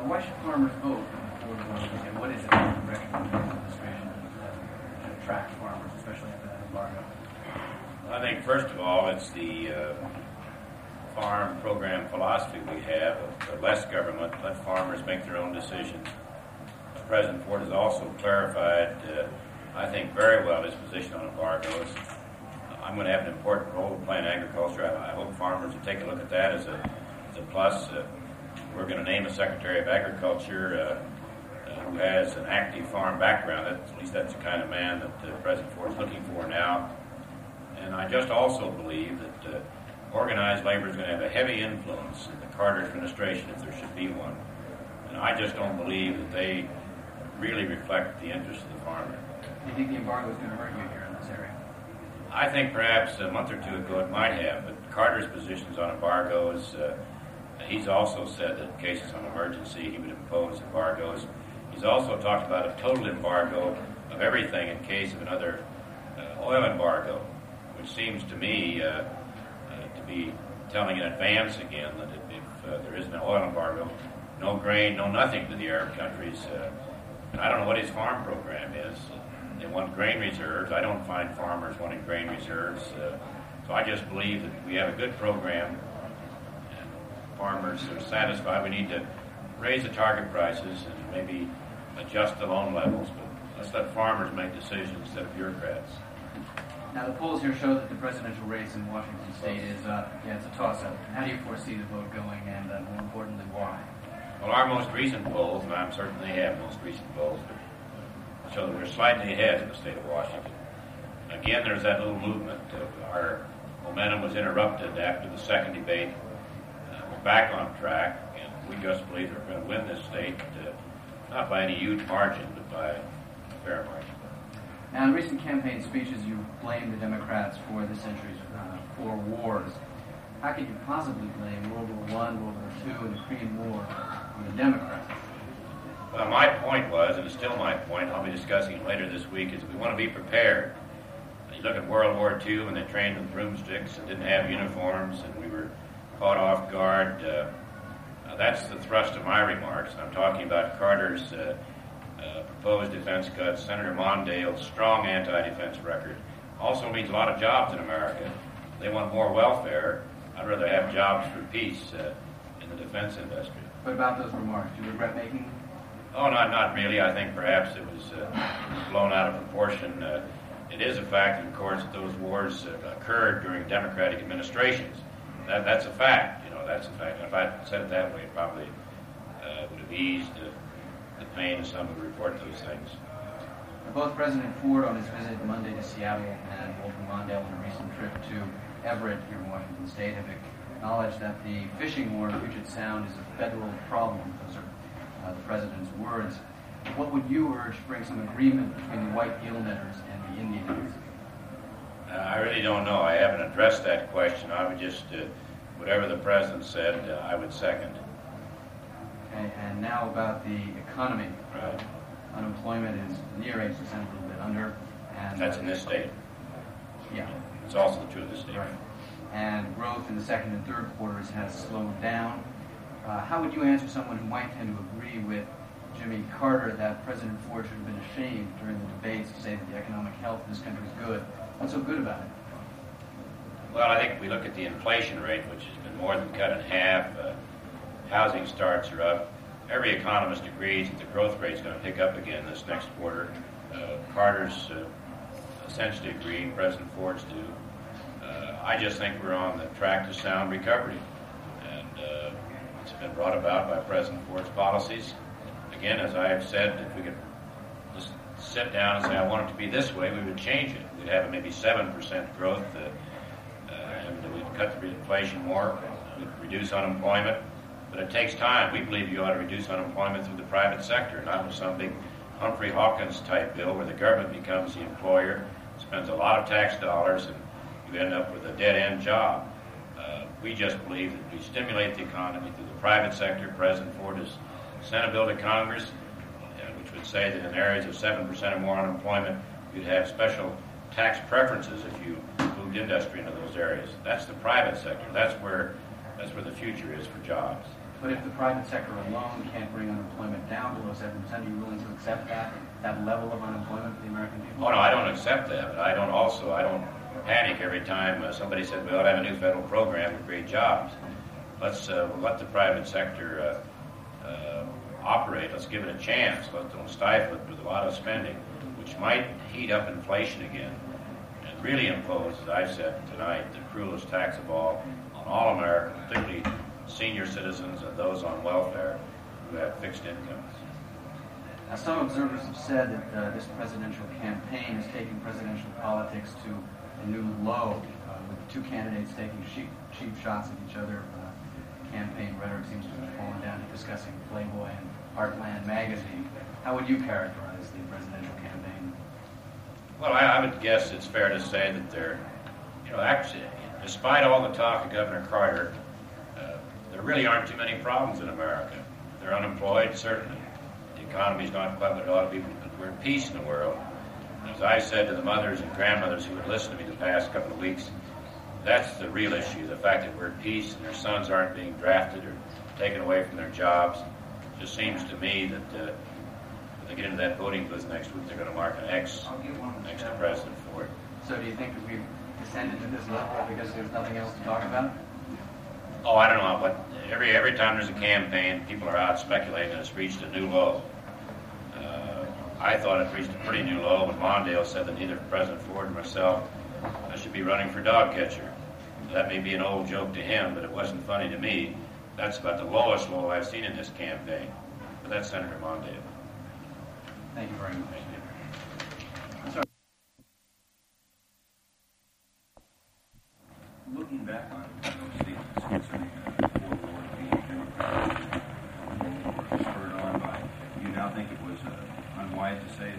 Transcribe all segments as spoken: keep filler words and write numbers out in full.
why should farmers vote for the vote? And what is it that you recommend the administration to attract farmers, especially after that embargo? I think, first of all, it's the uh, farm program philosophy we have of less government, let farmers make their own decisions. President Ford has also clarified, uh, I think, very well his position on embargoes. I'm going to have an important role to play in agriculture. I, I hope farmers will take a look at that as a, as a plus. Uh, we're going to name a Secretary of Agriculture uh, uh, who has an active farm background. That's, at least that's the kind of man that uh, President Ford is looking for now. And I just also believe that uh, organized labor is going to have a heavy influence in the Carter administration, if there should be one. And I just don't believe that they really reflect the interests of the farmer. Do you think the embargo is going to hurt you here in this area? I think perhaps a month or two ago it might have, but Carter's positions on embargoes, uh, he's also said that in cases of emergency he would impose embargoes. He's also talked about a total embargo of everything in case of another uh, oil embargo, which seems to me uh, uh, to be telling in advance again that if, if uh, there is an oil embargo, no grain, no nothing to the Arab countries. Uh, and I don't know what his farm program is. They want grain reserves. I don't find farmers wanting grain reserves. Uh, so I just believe that we have a good program and farmers are satisfied. We need to raise the target prices and maybe adjust the loan levels, but let's let farmers make decisions instead of bureaucrats. Now, the polls here show that the presidential race in Washington State is, uh, yeah, it's a toss-up. How do you foresee the vote going, and uh, more importantly, why? Well, our most recent polls, and I'm certain they have most recent polls, but show that we're slightly ahead in the state of Washington. Again, there's that little movement. Uh, our momentum was interrupted after the second debate. Uh, we're back on track, and we just believe we're going to win this state, uh, not by any huge margin, but by a fair margin. Now, in recent campaign speeches, you blamed the Democrats for this century's uh, four wars. How could you possibly blame World War One, World War Two, and the Korean War on the Democrats? Well, my point was, and it's still my point, I'll be discussing it later this week, is we want to be prepared. You look at World War Two when they trained with broomsticks and didn't have uniforms, and we were caught off guard. Uh, uh, that's the thrust of my remarks. I'm talking about Carter's uh, uh, proposed defense cuts, Senator Mondale's strong anti-defense record. Also means a lot of jobs in America. They want more welfare. I'd rather have jobs for peace uh, in the defense industry. What about those remarks? Do you regret making them? Oh, not not really. I think perhaps it was uh, blown out of proportion. Uh, it is a fact, of course, that those wars uh, occurred during Democratic administrations. That that's a fact. You know, that's a fact. If I said it that way, it probably uh, would have eased uh, the pain of some who report those things. Both President Ford on his visit Monday to Seattle and Walter Mondale on a recent trip to Everett here in Washington State have acknowledged that the fishing war in Puget Sound is a federal problem. Those are uh, the President's words. What would you urge to bring some agreement between the white gill netters and the Indians? Uh, I really don't know. I haven't addressed that question. I would just, uh, whatever the President said, uh, I would second. Okay, and now about the economy. Right. Unemployment is near eight percent, a little bit under. And That's in this state. Yeah. It's also true of this state. Right. And growth in the second and third quarters has slowed down. Uh, how would you answer someone who might tend to agree with Jimmy Carter that President Ford should have been ashamed during the debates to say that the economic health of this country is good? What's so good about it? Well, I think if we look at the inflation rate, which has been more than cut in half, uh, housing starts are up. Every economist agrees that the growth rate is going to pick up again this next quarter. Uh, Carter's uh, essentially agree, President Ford's do. Uh, I just think we're on the track to sound recovery. And uh, it's been brought about by President Ford's policies. Again, as I have said, if we could just sit down and say, I want it to be this way, we would change it. We'd have maybe seven percent growth, uh, uh, and we'd cut the inflation more, we'd reduce unemployment. But it takes time. We believe you ought to reduce unemployment through the private sector, not with some big Humphrey Hawkins type bill where the government becomes the employer, spends a lot of tax dollars, and you end up with a dead-end job. Uh, we just believe that we stimulate the economy through the private sector. President Ford has sent a bill to Congress, uh, which would say that in areas of seven percent or more unemployment, you'd have special tax preferences if you moved industry into those areas. That's the private sector. That's where that's where the future is for jobs. But if the private sector alone can't bring unemployment down below seven percent, are you willing to accept that, that level of unemployment for the American people? Oh, no, I don't accept that, but I don't also, I don't panic every time uh, somebody said, we ought to have a new federal program to create jobs. Let's uh, let the private sector uh, uh, operate. Let's give it a chance. Let's don't stifle it with a lot of spending, which might heat up inflation again and really impose, as I said tonight, the cruelest tax of all on all Americans, particularly senior citizens and those on welfare who have fixed incomes. Now, some observers have said that uh, this presidential campaign is taking presidential politics to a new low, uh, with two candidates taking cheap, cheap shots at each other. Uh, campaign rhetoric seems to have fallen down to discussing Playboy and Heartland magazine. How would you characterize the presidential campaign? Well, I, I would guess it's fair to say that they're, you know, actually, despite all the talk of Governor Carter, uh, there really aren't too many problems in America. They're unemployed, certainly. The economy's not quite what it ought to be, but we're in peace in the world. As I said to the mothers and grandmothers who would listen to me the past couple of weeks, that's the real issue, the fact that we're at peace and their sons aren't being drafted or taken away from their jobs. It just seems to me that uh, when they get into that voting booth next week, they're going to mark an X next to President Ford. So do you think that we've descended to this level because there's nothing else to talk about? Oh, I don't know, but every every time there's a campaign, people are out speculating that it's reached a new low. Uh, I thought it reached a pretty new low when Mondale said that neither President Ford nor myself I should be running for dog catcher. That may be an old joke to him, but it wasn't funny to me. That's about the lowest low I've seen in this campaign. But that's Senator Mondale. Thank you very much. Thank you. Sorry. Looking back on those statements concerning uh, Ford War being Democratic, spurred on by, you now think it was uh, unwise to say it?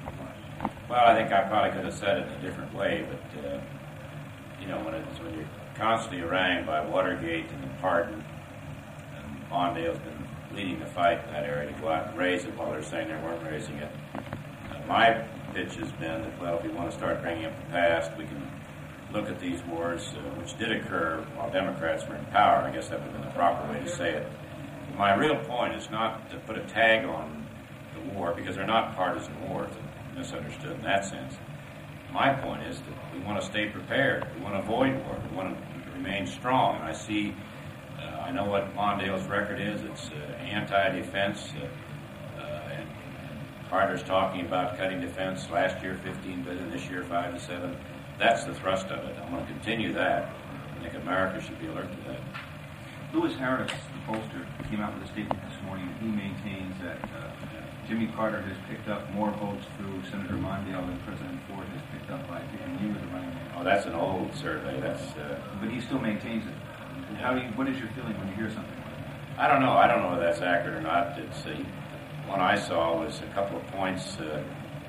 Well, I think I probably could have said it in a different way, but, uh, you know, when, it's, when you're constantly harangued by Watergate and Pardon, and Mondale's been leading the fight in that area to go out and raise it while they're saying they weren't raising it. Uh, my pitch has been that, well, if we want to start bringing up the past, we can look at these wars, uh, which did occur while Democrats were in power. I guess that would have been the proper way to say it. My real point is not to put a tag on the war, because they're not partisan wars, misunderstood in that sense. My point is that we want to stay prepared. We want to avoid war. We want to remain strong. And I see, uh, I know what Mondale's record is. It's uh, anti-defense. Uh, uh, and, and Carter's talking about cutting defense. Last year, fifteen billion dollars. This year, five to seven. That's the thrust of it. I'm going to continue that. I think America should be alert to that. Lewis Harris, the pollster, came out with a statement this morning, and he maintains that uh, Jimmy Carter has picked up more votes through Senator Mondale than President Ford has picked up by picking you as a running mate. Oh, that's an old survey. That's. Uh, but he still maintains it. How do you, what is your feeling when you hear something like that? I don't know. I don't know whether that's accurate or not. It's uh, one I saw was a couple of points, uh,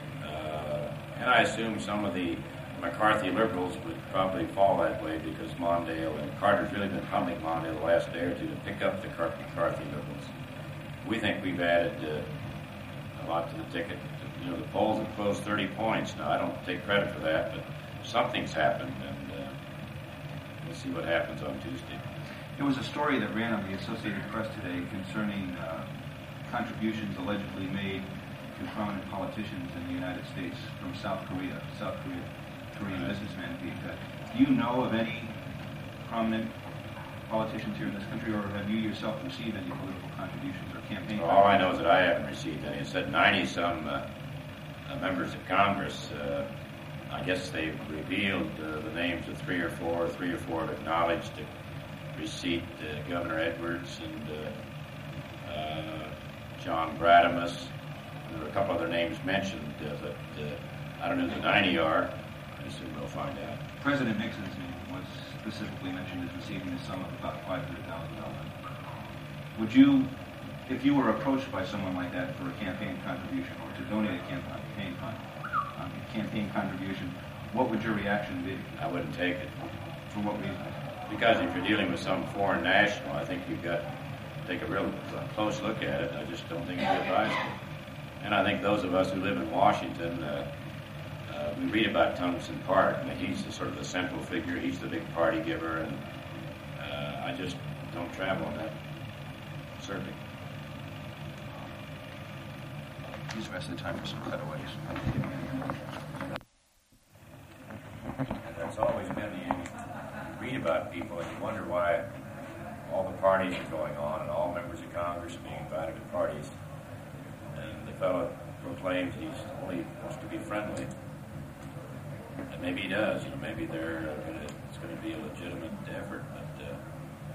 uh, and I assume some of the McCarthy liberals would probably fall that way because Mondale and Carter's really been pumping Mondale the last day or two to pick up the McCarthy liberals. We think we've added uh, a lot to the ticket. You know, the polls have closed thirty points. Now, I don't take credit for that, but something's happened, and uh, we'll see what happens on Tuesday. There was a story that ran on the Associated Press today concerning uh, contributions allegedly made to prominent politicians in the United States from South Korea, South Korea, Korean right. businessmen being that. Do you know of any prominent politicians here in this country, or have you yourself received any political contributions or campaign? Well, all I know is that I haven't received any. It said ninety-some uh, uh, members of Congress. Uh, I guess they've revealed uh, the names of three or four. Three or four have acknowledged the receipt. Uh, Governor Edwards and uh, uh, John Bradamus. There were a couple other names mentioned, uh, but uh, I don't know who the ninety are. I assume we'll find out. President Nixon's name was specifically mentioned as receiving a sum of about five hundred thousand dollars. Would you, if you were approached by someone like that for a campaign contribution or to donate a campaign, um, campaign contribution, what would your reaction be? I wouldn't take it. For what reason? Because if you're dealing with some foreign national, I think you've got to take a real close look at it. I just don't think it's advisable. And I think those of us who live in Washington, uh, uh, we read about Tungsten Park, and he's the, sort of the central figure. He's the big party giver, and uh, I just don't travel on that. certainly. Use the rest of the time for some cutaways. And that's always been the, you read about people and you wonder why all the parties are going on and all members of Congress are being invited to parties. And the fellow proclaims he's only wants to be friendly. And maybe he does, you know, maybe they're uh, gonna, it's going to be a legitimate effort, but uh,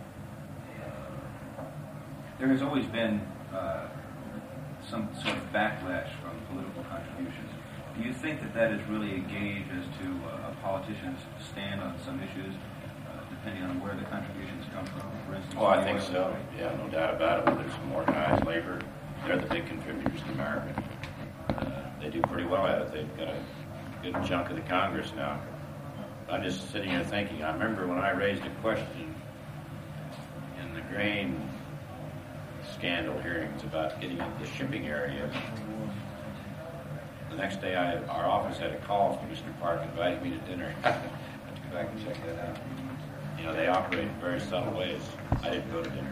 There has always been uh, some sort of backlash from political contributions. Do you think that that is really a gauge as to uh, a politician's stand on some issues, uh, depending on where the contributions come from? For instance, oh, I think so. Yeah, no doubt about it. Whether it's some organized labor, they're the big contributors to America. Uh, they do pretty well at it. They've got a good chunk of the Congress now. I'm just sitting here thinking, I remember when I raised a question in the grain scandal hearings about getting into the shipping area. The next day, I, our office had a call from Mister Park inviting me to dinner. I have to go back and check that out. You know, they operate in very subtle ways. I didn't go to dinner.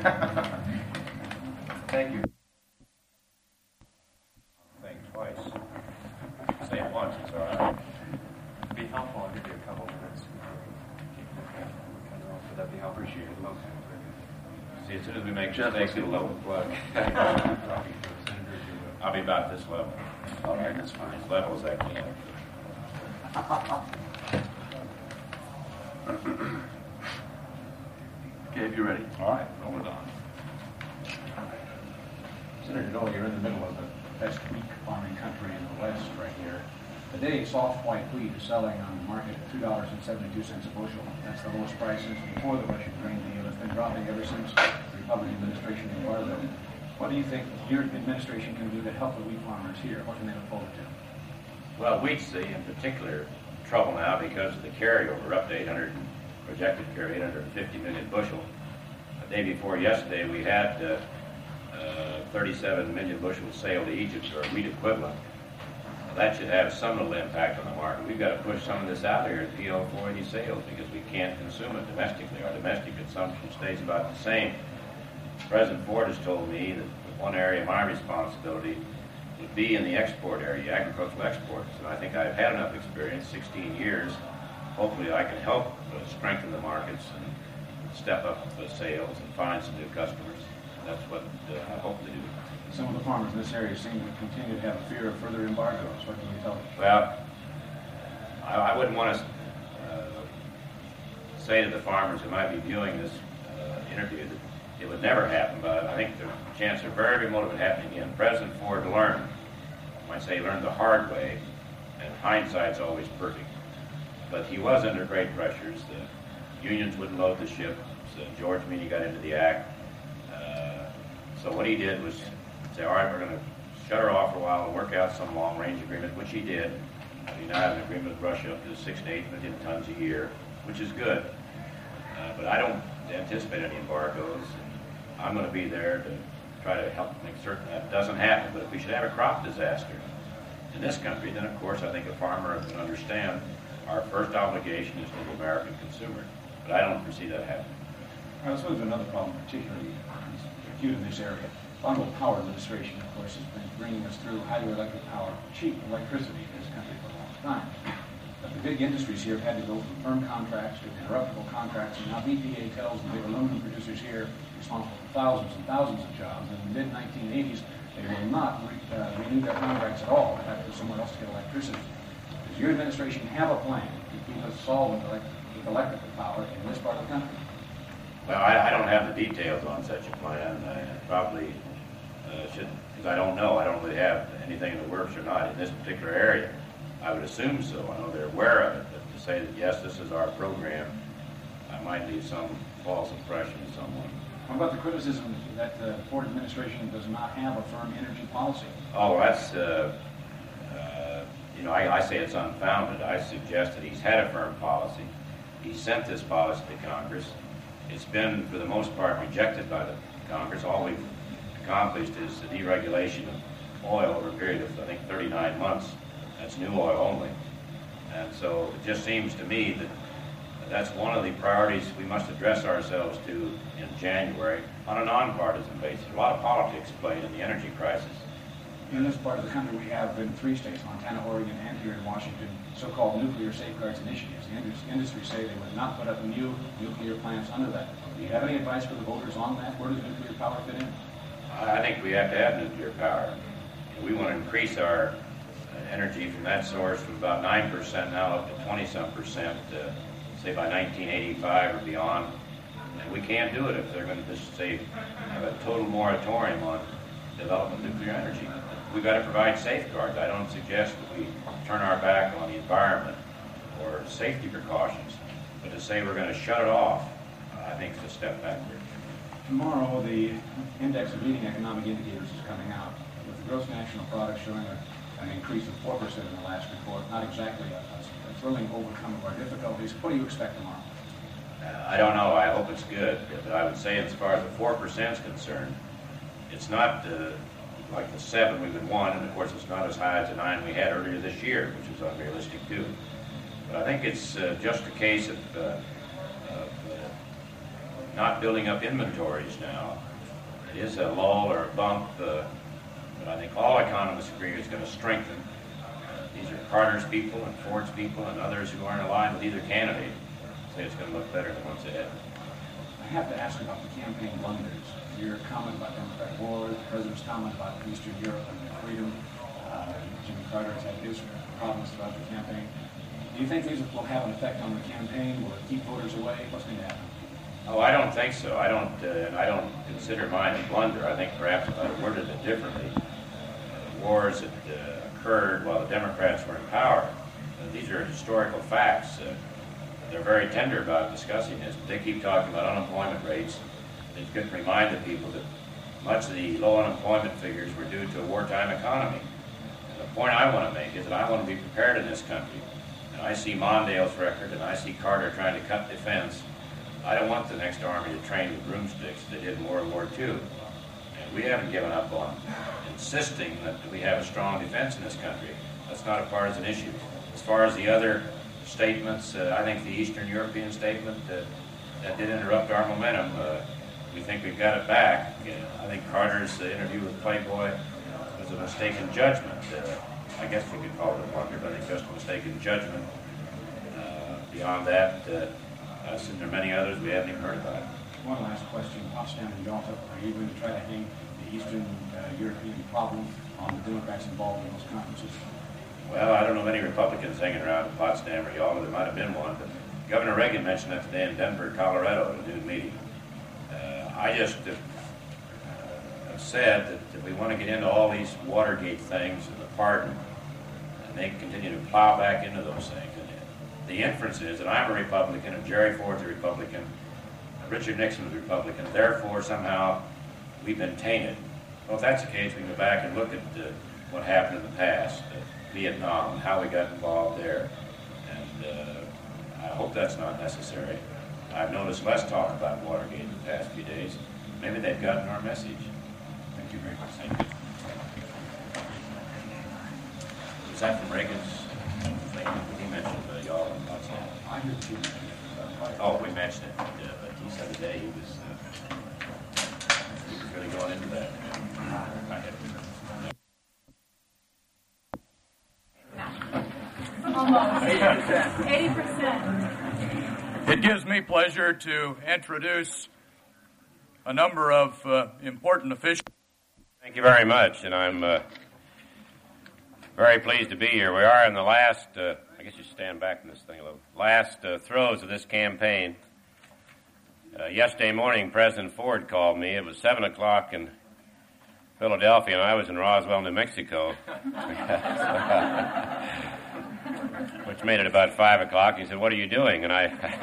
Thank you. Think twice. Say it once, it's all right. It'd be helpful. I'll give you a couple minutes. Would that be helpful? Appreciate it. Okay. See, as soon as we make mistakes, it'll level the plug. I'll be about this level. All right, that's fine. As level as I can. Okay, if you're ready. All right, roll it on. Senator Dole, you're in the middle of the best wheat farming country in the West right here. Today, soft white wheat is selling on the market at two dollars and seventy-two cents a bushel. That's the lowest price since before the Russian grain deal. It's been dropping ever since the Republican administration embargoed it. What do you think your administration can do to help the wheat farmers here? What can they look forward to? Well, wheat's in particular trouble now because of the carryover up to eight hundred, projected carry eight hundred fifty million bushel. The day before yesterday, we had uh, uh, thirty-seven million bushels sailed to Egypt, or wheat equivalent. That should have some little impact on the market. We've got to push some of this out here at P L four eighty sales because we can't consume it domestically. Our domestic consumption stays about the same. President Ford has told me that one area of my responsibility would be in the export area, agricultural exports. And I think I've had enough experience, sixteen years. Hopefully I can help uh, strengthen the markets and step up the sales and find some new customers. That's what uh, I hope to do. Some of the farmers in this area seem to continue to have a fear of further embargoes. What can you tell them? Well, I, I wouldn't want to uh, say to the farmers who might be viewing this uh, interview that it would never happen, but I think the chances are very remote of it happening again. President Ford learned, I might say he learned the hard way, and hindsight's always perfect. But he was under great pressures. The unions wouldn't load the ships. So George Meany got into the act. Uh, so what he did was say, all right, we're going to shut her off for a while and work out some long-range agreement, which he did. We now have an agreement with Russia up to six to eight million tons a year, which is good. Uh, but I don't anticipate any embargoes. And I'm going to be there to try to help make certain that doesn't happen. But if we should have a crop disaster in this country, then of course I think a farmer can understand our first obligation is to the American consumer. But I don't foresee that happening. All right, let's move to another problem, particularly acute in this area. Bundled Power Administration, of course, has been bringing us through hydroelectric power, cheap electricity in this country for a long time. But the big industries here have had to go from firm contracts to interruptible contracts, and now B P A tells the big aluminum producers here, responsible for thousands and thousands of jobs, in the mid nineteen eighties, they will not re uh, renew their contracts at all. They have to go somewhere else to get electricity. Does your administration have a plan to keep us solvent elect with electrical power in this part of the country? Well, I, I don't have the details on such a plan. I probably uh, should, because I don't know. I don't really have anything in the works or not in this particular area. I would assume so. I know they're aware of it, but to say that, yes, this is our program, I might leave some false impression to someone. What about the criticism that the Ford administration does not have a firm energy policy? Oh, that's, uh, uh, you know, I, I say it's unfounded. I suggest that he's had a firm policy. He sent this policy to Congress. It's been, for the most part, rejected by the Congress. All we've accomplished is the deregulation of oil over a period of, I think, thirty-nine months. That's new oil only. And so it just seems to me that that's one of the priorities we must address ourselves to in January on a nonpartisan basis. A lot of politics played in the energy crisis. In this part of the country, we have in three states, Montana, Oregon, and here in Washington, so-called nuclear safeguards initiatives. The indus- industry say they would not put up new nuclear plants under that. Do you have any advice for the voters on that? Where does nuclear power fit in? I think we have to have nuclear power. We want to increase our energy from that source from about nine percent now up to twenty-some percent, uh, say by nineteen eighty-five or beyond. And we can't do it if they're going to just say have a total moratorium on development of nuclear energy. We've got to provide safeguards. I don't suggest that we turn our back on the environment or safety precautions, but to say we're going to shut it off, I think is a step backward. Tomorrow, the index of leading economic indicators is coming out, with the gross national product showing a, an increase of four percent in the last report. Not exactly a, a thrilling overcome of our difficulties. What do you expect tomorrow? Uh, I don't know. I hope it's good. But I would say as far as the four percent is concerned, it's not uh, like the seven we would want, and of course it's not as high as the nine we had earlier this year, which is unrealistic too. But I think it's uh, just a case of, uh, of uh, not building up inventories now. It is a lull or a bump, uh, but I think all economists agree it's going to strengthen. Uh, these are Carter's people and Ford's people and others who aren't aligned with either candidate. Say it's going to look better than what's ahead. I have to ask about the campaign blunders. Your comment about Democrat war, the president's comment about Eastern Europe and their freedom. Uh, Jimmy Carter has had his problems throughout the campaign. Do you think these will have an effect on the campaign? Will it keep voters away? What's going to happen? Oh, I don't think so. I don't. Uh, I don't consider mine a blunder. I think perhaps if I worded it differently, uh, wars that uh, occurred while the Democrats were in power. Uh, these are historical facts. Uh, they're very tender about discussing this, but they keep talking about unemployment rates. It's good to remind the people that much of the low unemployment figures were due to a wartime economy. And the point I want to make is that I want to be prepared in this country. And I see Mondale's record, and I see Carter trying to cut defense. I don't want the next army to train with broomsticks as they did in World War Two. And we haven't given up on insisting that we have a strong defense in this country. That's not a partisan issue. As far as the other statements, uh, I think the Eastern European statement, uh, that did interrupt our momentum. Uh, we think we've got it back. Uh, I think Carter's uh, interview with Playboy was a mistaken judgment. Uh, I guess we could call it a blunder, but I think just a mistaken judgment. Uh, beyond that, uh, us and there are many others we haven't even heard about. One last question. Potsdam and Yalta, are you going to try to hang the Eastern uh, European problem on the Democrats involved in those conferences? Well, I don't know many Republicans hanging around in Potsdam or Yalta. There might have been one, but Governor Reagan mentioned that today in Denver, Colorado, at a noon meeting. Uh, I just uh, have said that if we want to get into all these Watergate things and the pardon, and they continue to plow back into those things, the inference is that I'm a Republican and Jerry Ford's a Republican, Richard Nixon's a Republican, therefore somehow we've been tainted. Well, if that's the case, we can go back and look at uh, what happened in the past, uh, Vietnam, how we got involved there, and uh, I hope that's not necessary. I've noticed less talk about Watergate in the past few days. Maybe they've gotten our message. Thank you very much. Thank you. Was that from Reagan's thing? He mentioned uh, y'all in Potsdam. I heard you. Oh, we mentioned it, uh, but he said today he was, uh, he was really going into that. I had Almost. eighty percent. It gives me pleasure to introduce a number of uh, important officials. Thank you very much, and I'm uh, very pleased to be here. We are in the last, uh, I guess you stand back from this thing a little, last uh, throes of this campaign. Uh, yesterday morning, President Ford called me. It was seven o'clock in Philadelphia, and I was in Roswell, New Mexico, which made it about five o'clock. He said, "What are you doing?" And I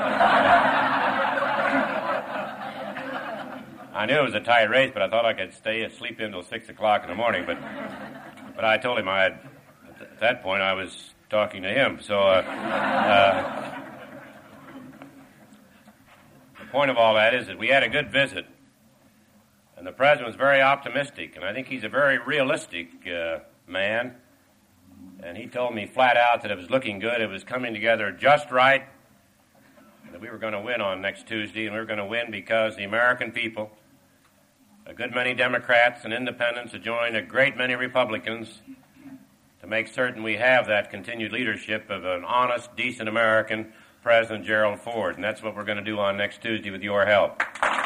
I knew it was a tight race, but I thought I could stay asleep until six o'clock in the morning. But but I told him I had, at that point I was talking to him. So uh, uh, the point of all that is that we had a good visit, and the president was very optimistic, and I think he's a very realistic uh, man. And he told me flat out that it was looking good, it was coming together just right, that we were going to win on next Tuesday, and we were going to win because the American people, a good many Democrats and independents, have joined a great many Republicans to make certain we have that continued leadership of an honest, decent American, President Gerald Ford. And that's what we're going to do on next Tuesday with your help.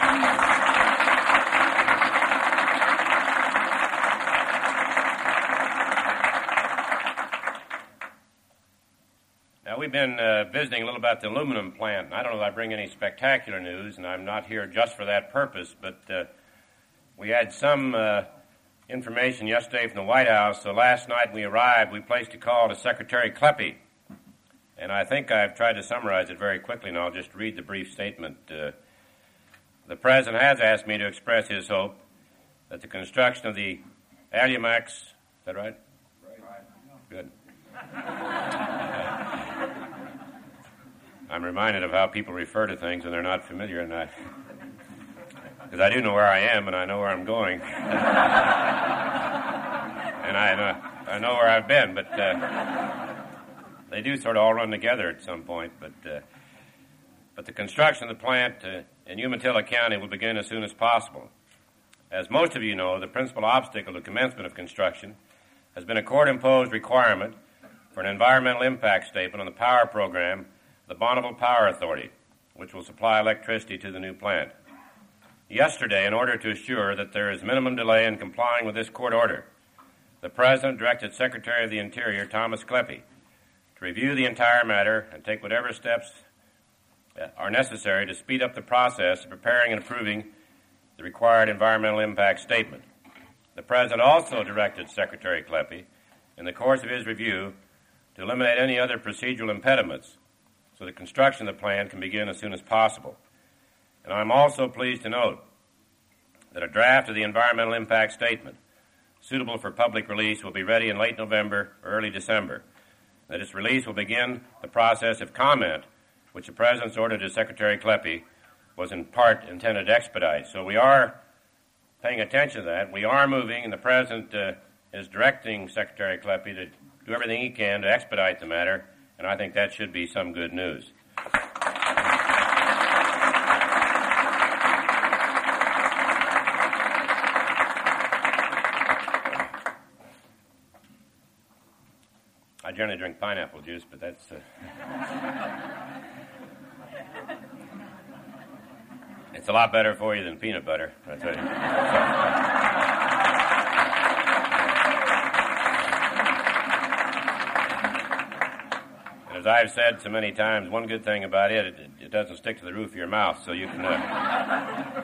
Now, we've been uh, visiting a little about the aluminum plant. And I don't know if I bring any spectacular news, and I'm not here just for that purpose, but uh, we had some uh, information yesterday from the White House. So last night we arrived, we placed a call to Secretary Kleppe. And I think I've tried to summarize it very quickly, and I'll just read the brief statement. Uh, the President has asked me to express his hope that the construction of the Alumax, is that right? Right. Good. I'm reminded of how people refer to things when they're not familiar, and I, because I do know where I am and I know where I'm going, and I know, I know where I've been, but uh, they do sort of all run together at some point. But uh, but the construction of the plant uh, in Umatilla County will begin as soon as possible. As most of you know, the principal obstacle to commencement of construction has been a court-imposed requirement for an environmental impact statement on the power program the Bonneville Power Authority, which will supply electricity to the new plant. Yesterday, in order to assure that there is minimum delay in complying with this court order, the President directed Secretary of the Interior, Thomas Kleppe, to review the entire matter and take whatever steps are necessary to speed up the process of preparing and approving the required environmental impact statement. The President also directed Secretary Kleppe, in the course of his review, to eliminate any other procedural impediments so the construction of the plant can begin as soon as possible. And I'm also pleased to note that a draft of the environmental impact statement suitable for public release will be ready in late November or early December. That its release will begin the process of comment, which the President's order to Secretary Kleppe was in part intended to expedite. So we are paying attention to that. We are moving, and the President uh, is directing Secretary Kleppe to do everything he can to expedite the matter, and I think that should be some good news. I generally drink pineapple juice, but that's... Uh, it's a lot better for you than peanut butter, I tell you. And as I've said so many times, one good thing about it, it, it doesn't stick to the roof of your mouth, so you can... Uh,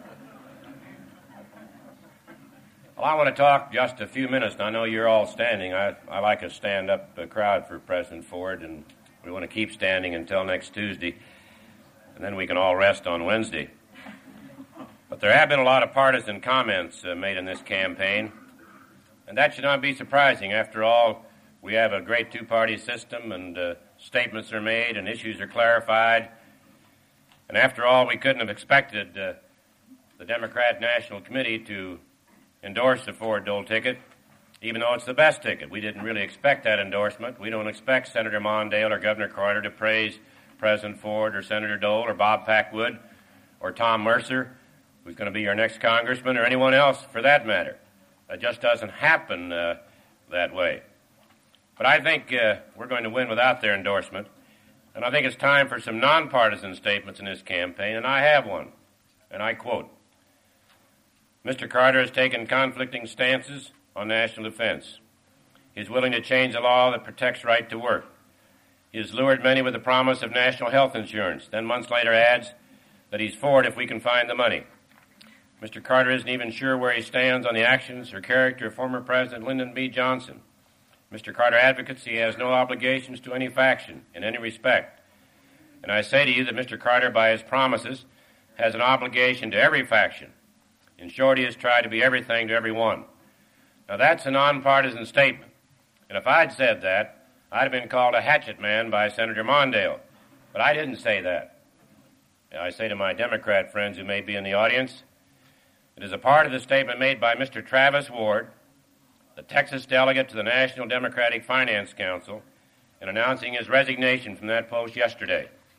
Well, I want to talk just a few minutes, and I know you're all standing. I, I like a stand-up uh, crowd for President Ford, and we want to keep standing until next Tuesday, and then we can all rest on Wednesday. But there have been a lot of partisan comments uh, made in this campaign, and that should not be surprising. After all, we have a great two-party system, and uh, statements are made, and issues are clarified. And after all, we couldn't have expected uh, the Democrat National Committee to endorse the Ford-Dole ticket, even though it's the best ticket. We didn't really expect that endorsement. We don't expect Senator Mondale or Governor Carter to praise President Ford or Senator Dole or Bob Packwood or Tom Mercer, who's going to be your next congressman, or anyone else for that matter. It just doesn't happen uh, that way. But I think uh, we're going to win without their endorsement, and I think it's time for some nonpartisan statements in this campaign, and I have one, and I quote, Mister Carter has taken conflicting stances on national defense. He is willing to change the law that protects right to work. He has lured many with the promise of national health insurance, then months later adds that he's for it if we can find the money. Mister Carter isn't even sure where he stands on the actions or character of former President Lyndon B. Johnson. Mister Carter advocates he has no obligations to any faction in any respect. And I say to you that Mister Carter, by his promises, has an obligation to every faction. In short, he has tried to be everything to everyone. Now, that's a nonpartisan statement. And if I'd said that, I'd have been called a hatchet man by Senator Mondale. But I didn't say that. And I say to my Democrat friends who may be in the audience, it is a part of the statement made by Mister Travis Ward, the Texas delegate to the National Democratic Finance Council, in announcing his resignation from that post yesterday.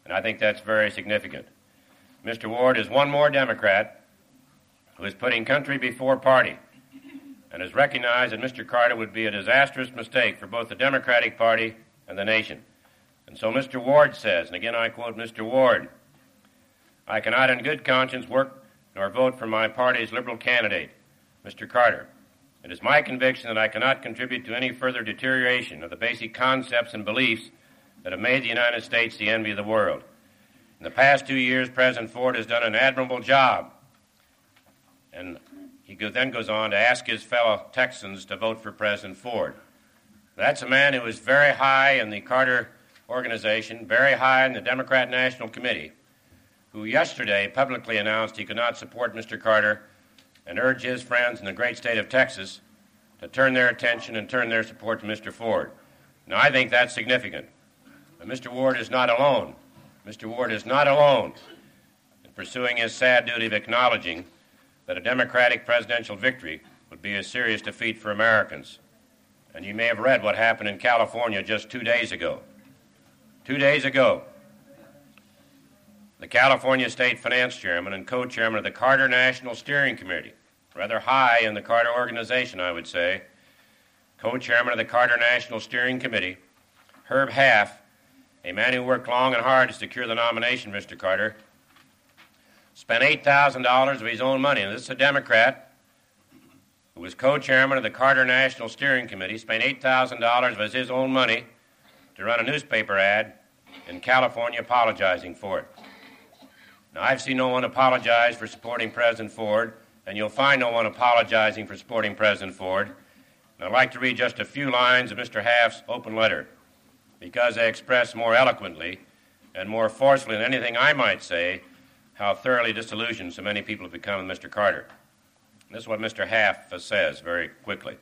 and I think that's very significant. Mister Ward is one more Democrat who is putting country before party and has recognized that Mister Carter would be a disastrous mistake for both the Democratic Party and the nation. And so Mister Ward says, and again I quote Mister Ward, "I cannot in good conscience work nor vote for my party's liberal candidate, Mister Carter. It is my conviction that I cannot contribute to any further deterioration of the basic concepts and beliefs that have made the United States the envy of the world. In the past two years, President Ford has done an admirable job." And he then goes on to ask his fellow Texans to vote for President Ford. That's a man who is very high in the Carter organization, very high in the Democrat National Committee, who yesterday publicly announced he could not support Mister Carter and urged his friends in the great state of Texas to turn their attention and turn their support to Mister Ford. Now, I think that's significant. But Mister Ward is not alone. Mister Ward is not alone in pursuing his sad duty of acknowledging that a Democratic presidential victory would be a serious defeat for Americans. And you may have read what happened in California just two days ago. Two days ago, the California State Finance Chairman and co-chairman of the Carter National Steering Committee, rather high in the Carter organization, I would say, co-chairman of the Carter National Steering Committee, Herb Half, a man who worked long and hard to secure the nomination, Mister Carter, spent eight thousand dollars of his own money. And this is a Democrat who was co-chairman of the Carter National Steering Committee, spent eight thousand dollars of his own money to run a newspaper ad in California apologizing for it. Now, I've seen no one apologize for supporting President Ford, and you'll find no one apologizing for supporting President Ford. And I'd like to read just a few lines of Mister Half's open letter, because they express more eloquently and more forcefully than anything I might say how thoroughly disillusioned so many people have become with Mister Carter. And this is what Mister Half says very quickly.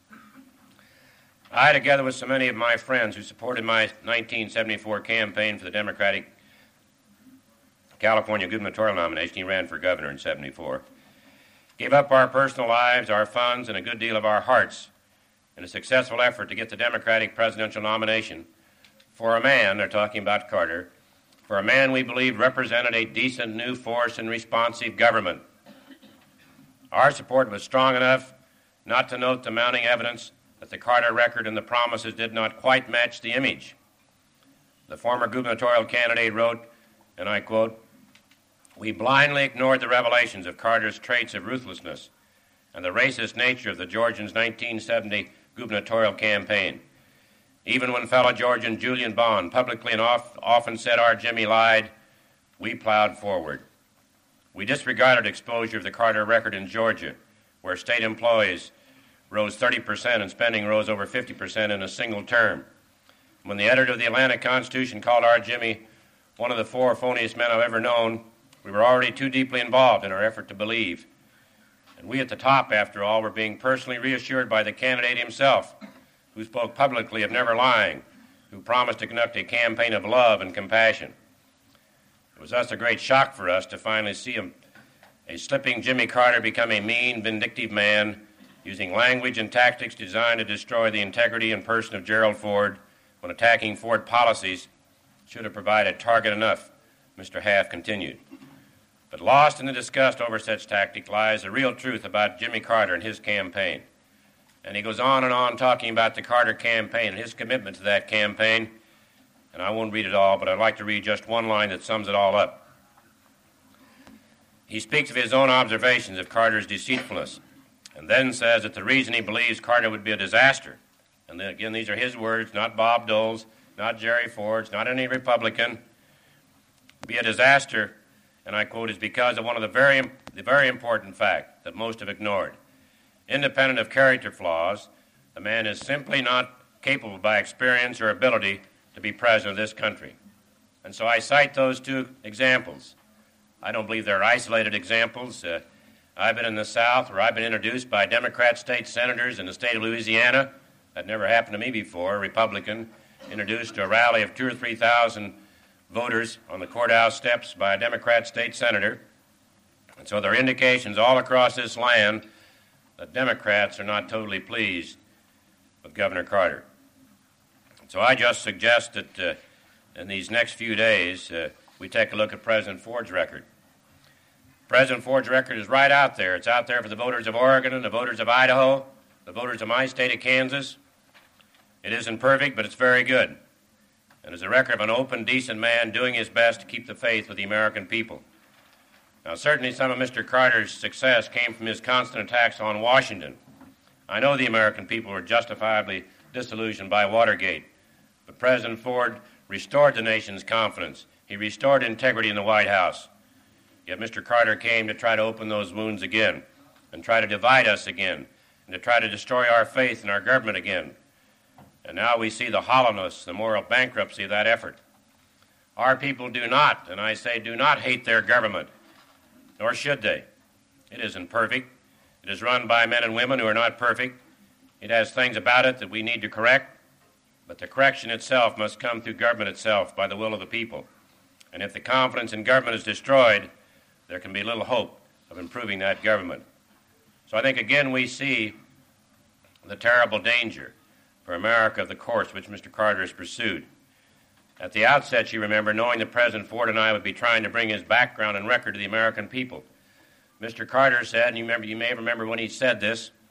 "I, together with so many of my friends who supported my nineteen seventy-four campaign for the Democratic California gubernatorial nomination — he ran for governor in seventy-four — gave up our personal lives, our funds, and a good deal of our hearts in a successful effort to get the Democratic presidential nomination for a man," they're talking about Carter, "for a man we believed represented a decent new force and responsive government. Our support was strong enough not to note the mounting evidence that the Carter record and the promises did not quite match the image. The former gubernatorial candidate wrote, and I quote, "We blindly ignored the revelations of Carter's traits of ruthlessness and the racist nature of the Georgians' nineteen seventy gubernatorial campaign. Even when fellow Georgian Julian Bond publicly and oft, often said our Jimmy lied, we plowed forward. We disregarded exposure of the Carter record in Georgia, where state employees rose thirty percent and spending rose over fifty percent in a single term. When the editor of the Atlanta Constitution called our Jimmy one of the four phoniest men I've ever known, we were already too deeply involved in our effort to believe. And we at the top, after all, were being personally reassured by the candidate himself, who spoke publicly of never lying, who promised to conduct a campaign of love and compassion. It was thus a great shock for us to finally see a, a slipping Jimmy Carter become a mean, vindictive man, using language and tactics designed to destroy the integrity and person of Gerald Ford, when attacking Ford policies should have provided target enough," Mister Half continued. "But lost in the disgust over such tactic lies the real truth about Jimmy Carter and his campaign." And he goes on and on talking about the Carter campaign and his commitment to that campaign. And I won't read it all, but I'd like to read just one line that sums it all up. He speaks of his own observations of Carter's deceitfulness, and then says that the reason he believes Carter would be a disaster, and then again, these are his words, not Bob Dole's, not Jerry Ford's, not any Republican, be a disaster, and I quote, is because of one of the very, the very important fact that most have ignored. Independent of character flaws, the man is simply not capable by experience or ability to be president of this country. And so I cite those two examples. I don't believe they're isolated examples. Uh, I've been in the South where I've been introduced by Democrat state senators in the state of Louisiana. That never happened to me before. A Republican introduced to a rally of two or three thousand voters on the courthouse steps by a Democrat state senator. And so there are indications all across this land that Democrats are not totally pleased with Governor Carter. So I just suggest that uh, in these next few days, uh, we take a look at President Ford's record. President Ford's record is right out there. It's out there for the voters of Oregon and the voters of Idaho, the voters of my state of Kansas. It isn't perfect, but it's very good. And it's a record of an open, decent man doing his best to keep the faith with the American people. Now, certainly some of Mister Carter's success came from his constant attacks on Washington. I know the American people were justifiably disillusioned by Watergate, but President Ford restored the nation's confidence. He restored integrity in the White House. Yet Mister Carter came to try to open those wounds again and try to divide us again and to try to destroy our faith in our government again. And now we see the hollowness, the moral bankruptcy of that effort. Our people do not, and I say do not hate their government, nor should they. It isn't perfect. It is run by men and women who are not perfect. It has things about it that we need to correct, but the correction itself must come through government itself by the will of the people. And if the confidence in government is destroyed, there can be little hope of improving that government. So I think again we see the terrible danger for America of the course which Mister Carter has pursued. At the outset, you remember, knowing that President Ford and I would be trying to bring his background and record to the American people, Mister Carter said, and you, remember, you may remember when he said this,